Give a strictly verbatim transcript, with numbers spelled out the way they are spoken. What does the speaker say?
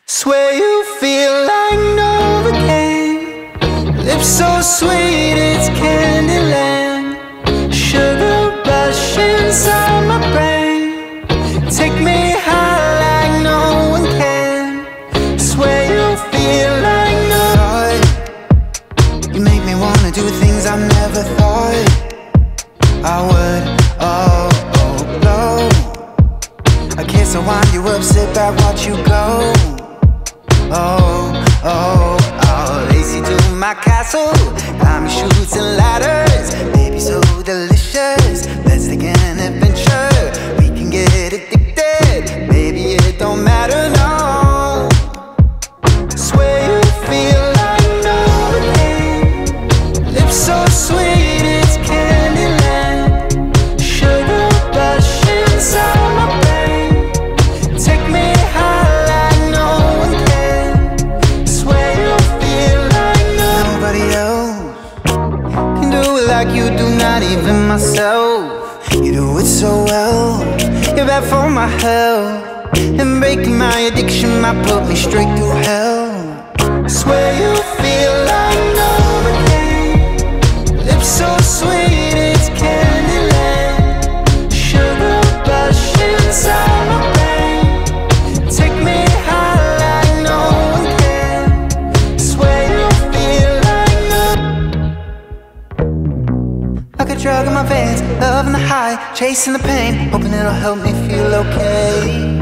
Swear you feel like Novocaine. Lips so sweet, it's Candyland. Sugar rush inside my brain. Take me high like no one can. Swear you feel like Novocaine. You make me wanna do things I never thought I would. Oh, oh, blow. I kiss or wind you up, sit back, watch you go. Oh, oh, oh, lace you to my castle. Climb chutes and ladders. Baby, so delicious. Let's take an adventure. We can get addicted. Baby, it don't matter, no. Swear you feel like Novocaine. Lips so sweet, it's Candyland. Sugar rush inside my brain. Take me high like no one can. Swear you feel like nobody else can do it like you do, not even myself. You do it so well. You're bad for my health, and breaking my addiction might put me straight through hell. Swear you feel like Novocaine. Lips so sweet, it's Candyland. Sugar rush inside my brain. Take me high like no one can. Swear you feel like no. Like a drug in my veins, loving the high, chasing the pain, hoping it'll help me feel okay.